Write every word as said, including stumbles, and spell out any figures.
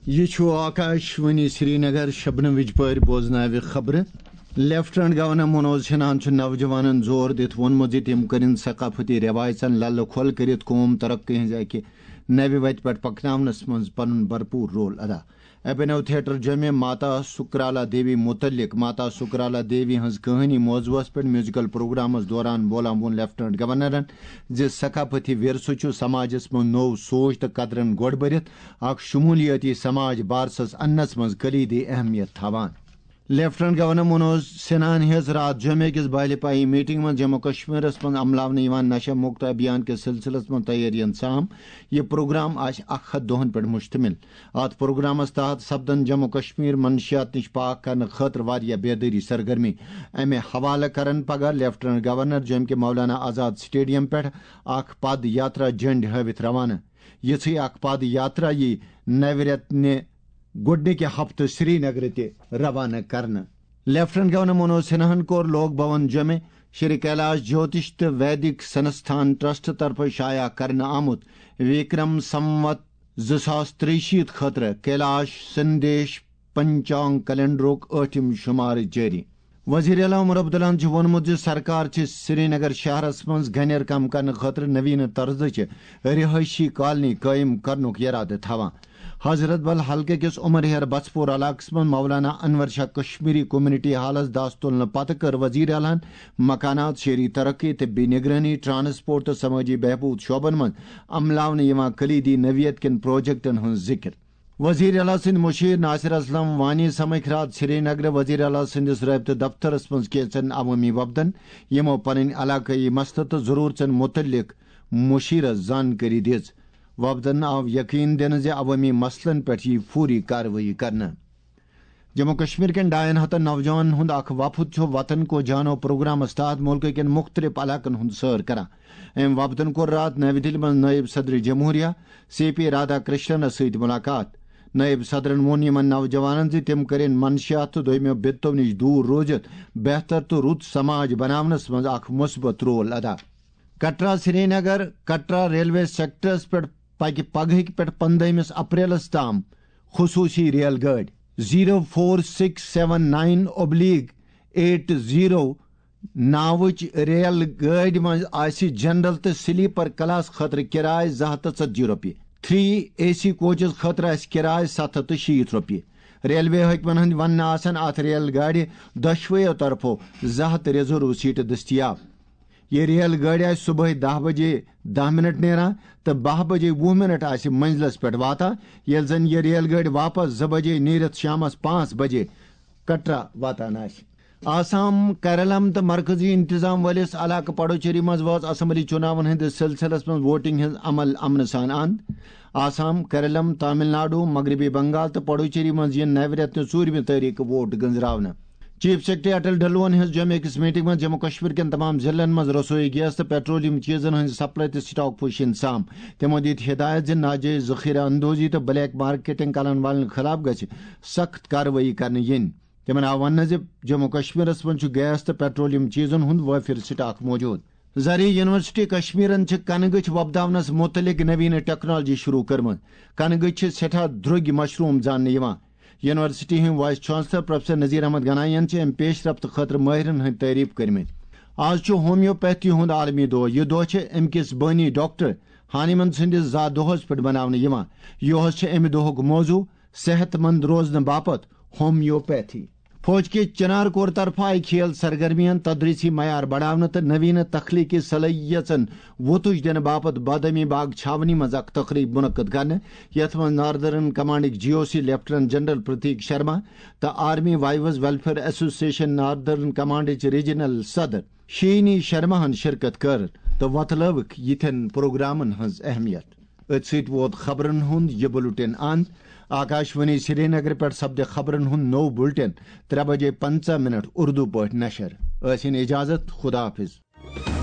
یہ آکاشوانی سری نگر شبنم وجپور بوزناو خبر lieutenant governor Manoj سنہاہن نوجوانن زور دت وونمت زِ تم کرن ثقافتی روایژن للہ کھول کرت قوم ترقی ہز اکہ نوِ وتہ پہ پکناونس مز پن بھرپور رول ادا ابھینو تھیٹر جمع ماتا سکرالا دیوی متعلق ماتا سکرالا دیوی ہز کہانی موضوعس پہ میوزیکل پروگرامس دوران بولان وون لیفٹنٹ گورنرن زِ ثقافتی ورثہ چھ سماجس من نو سوچ تو قدرن گوڑ برتھ اخ شمولیتی سماج بارسس انس مز کلیدی اہمیت تھاوان لیفٹنٹ گورنر منوج سنہاہن ہز رات جمع کس بالہ پائی میٹنگ من جموں کشمیرس من عملاونہ یوان نشہ مکت ابھیان کے سلسلس من تیارین سام یہ پروگرام آہ اک ہتھ دہن پہ مشتمل ات پروگرامس تحت سپدن جموں کشمیر منشیات نش پاک کرنے خاطر واریاہ بیداری سرگرمی امہ حوالہ کرن پگہ لیفٹنٹ گورنر جم کے مولانا آزاد سٹیڈیم پہ اخ پد یاترا جنڈ ہاوت روانہ یژھی اخ پد یاترا یہ نو رتنہ گۄڈنِکہِ ہفتہٕ سری نگر تہ روانہ کرنا لیفٹنٹ گورنر منوج سنہاہن کور لوک بھون جمع شری کیلاش جیوتش تہ ویدک سنستھان ٹرسٹ طرف شائع کرنا آمت وکرم سموت زٕ ساس تریہِ شیٖتھ خاطرٕ کیلاش سندیش پنچانگ کیلنڈرک ٲٹھم شمار جاری وزیر اعلیٰ عمر عبداللہن وونمت زِ سرکار چھ سری نگر شہرس مز گنیر کم کرنے خاطر نوین طرزچ رہائشی کالنی قائم کرنک ارادہ تھاوان حضرت بل حلقہ کس عمر ہیر بچپور علاقس من مولانا انور شاہ کشمیری کمیونٹی ہالس دست تلنے پتہ کر وزیر اعلیٰ مکانات شہری ترقی طبی نگرانی ٹرانسپورٹ تو سماجی بہبود شعبن من عملاونہ یوان کلیدی نوعیت کن پروجیکٹن ہن ذکر وزیر اعلیٰ سند مشیر ناصر اسلم وانی سمکھ رات سری نگر وزیر اعلیٰ سندس رابطہ دفترس مز کینچن عوامی وفدن یمو پنن علاقائی مسلہ تو ضرورتن متعلق مشیرس زانکاری دِژ وفدن آو یقین دن زِ عوامی مسلن پہ فوری کاروٲیی کرنا جموں کشمیر کن ڈائن ہتن نوجوان ہند اخ وفد چھ وطن کو جانو پروگرامس تحت ملک کن مختلف علاقن ہند سیر کران ام وفدن کور رات نئی دہلی من نائب صدر جمہوریہ سی پی رادا کرشنس ست ملاقات نائب صدرن وون یمن نوجوانن زِ تم کرن منشیات تو دویمو بدتو نش دور روزت بہتر تو رُت سماج بناونس مز اخ مثبت رول ادا Katra Srinagar Katra railway sectors پہ پکہ پگہ پہ پندہمس اپریلس تام خصوصی ریل گاڑی zero four six seven nine oblique eight zero ناوچ ریل گاڑی مز آسی جنرل تو سلیپر کلاس خاطر کرایہ زٕ ہتھ تہٕ ژتجی رۄپیہِ تھری اے سی کوچز خاطر آسہِ کرایہ ستھ ہتھ تہٕ شیٖتھ رۄپیہِ ریلوے حکمن ہند ون آسن ات ریل گاڑی دۄشوٕیو طرفو زٕ ہتھ ریزرو سیٹہٕ دستیاب یہ ریل گاڑی آسہِ صبح دہ بجے دہ منٹ نیران تو بہ بجے وُہ منٹ آسہِ منزلس پہ واتان یل زن یہ ریل گاڑی واپس زٕ بجے نیرتھ شامس پانچ بجے کٹرا واتان آسہِ آسام کیرلم تو مرکزی انتظام ولس علاقہ پڑوچری مز واژ اسمبلی چناون ہندس سلسلس من ووٹنگ ہز عمل امن سان اند آسام کیرلم تامل ناڈو مغربی بنگال تو پڑوچری مز ین نو رتنہ ژوٗرمہِ تٲریخ ووٹ گنزراونہ چیف سیکرٹری اٹل ڈھلوون ہز جمع أکس میٹنگ من جموں کشمیر کن تمام ضلعن مز رسوئی گیس تو پیٹرولیم چیزن ہز سپلائی تو سٹاک پوش انسام تمو دت ہدایت زِ ناجائز ذخیرہ اندوزی تو بلیک مارکیٹنگ کرن والن خلاف گژھِ سخت کاروٲیی کرنہٕ یِنۍ تمن آو وننہٕ زِ جموں کشمیرس من چھُ گیس تو پیٹرولیم چیزن ہند وافر سٹاک موجود زرعی یونیورسٹی کشمیرن چھ کنہٕ گٔچھ وۄپداونس متعلق نوین ٹیکنالوجی شروع کٔرمٕژ کنہٕ گٔچھ چھِ سٹھاہ درٛوٚگۍ مشروم زاننہٕ یِوان یونیورسٹی ہند vice chancellor professor Nazir Ahmad گنائین ام پیش رفت خاطر ماہرن ہند تعریف کرمت آج ہومیوپیتھی ہند عالمی دۄہ یہ دۄہ ام کس بانی ڈاکٹر ہانیمن سندس زا دۄہس پہ بناونہٕ یوان یہس امہ دۄہک موضوع صحت مند روزنہٕ باپت ہومیوپیتھی فوج کے چنار کور طرف آئی کھیل سرگرمیاں تدریسی معیار بڑھاونہ تو نوین تخلیقی صلاحیتن ووتش دن باپت بادامی باغ چھاونی مز اخ تقریب منعقد کرنے یت من ناردرن کمانڈک G O C lieutenant general Prateek Sharma تو army wives welfare association northern کمانڈچ ریجنل صدر شینی شرما ہن شرکت کر تو وتلوک یتھن پروگرامن ہز اہمیت ات سیت ووت خبرن ہند یہ بلٹن اند آکاشوانی سری نگر پہ سپدِ خبرن ہند نو بلٹن ترے بجے پنچہ منٹ اردو پٲٹھۍ نشر ٲسِن اجازت خدا حافظ.